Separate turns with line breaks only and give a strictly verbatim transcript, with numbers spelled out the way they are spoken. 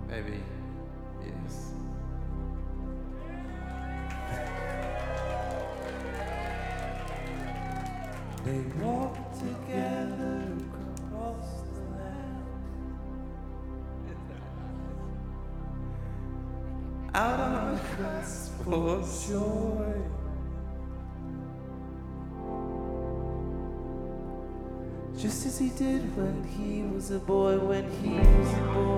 Maybe, yes.
They walked together across the land, out on a quest for joy. Just as he did when he was a boy, when he was a boy.